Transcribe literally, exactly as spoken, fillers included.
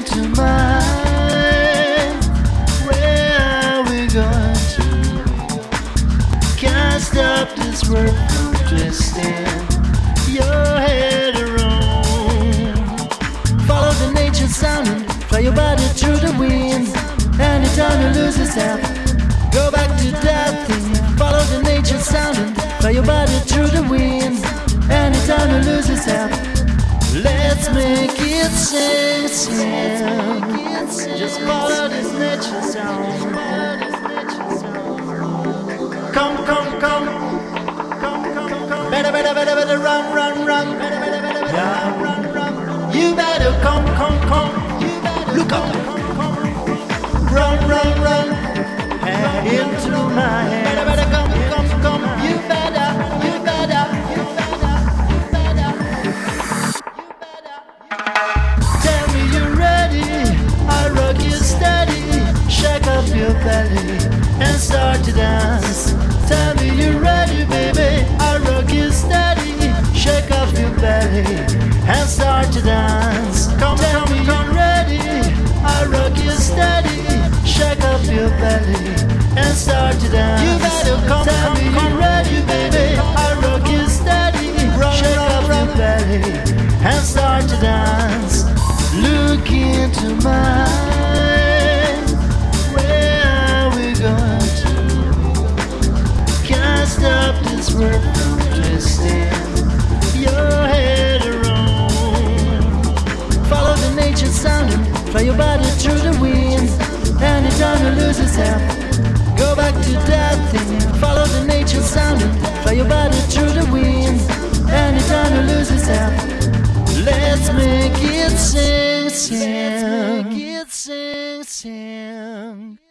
into mine. Where are we going to? Can't stop this world from twisting your head around. Follow the nature sound and fly your body through the wind. Anytime you lose yourself, go back to that thing. Follow the nature sound and fly your body through the wind. Anytime you lose yourself, let's make it sing, sing. Just follow this nature sound. Come, come, come, come, come, come. Better, better, better, better run, run, run. Better, better, better, better run, run, run. You better come, come, come. Look up. Run, run, run. Into my head. Better, better come, come, come. You better, you better, you better, you better, you better. Tell me you're ready. I rock you steady. Shake up your belly and start to dance. Tell me you're ready, baby. I rock you steady. Shake up your belly and start to dance. Come, tell me you're ready. I rock you steady. Shake up your belly and start to dance. You better come, tell me you're ready, baby. I rock you steady. Shake up your belly and start to dance. Look into mine. Where are we going to? Can't stop this world from twisting your head around. Follow the nature sound and fly your body through the wind. Anytime you lose yourself, go back to that thing. Follow the nature sound and fly your body through the wind. Anytime you lose yourself, let's make it sing, sing. Let's make it sing, sing.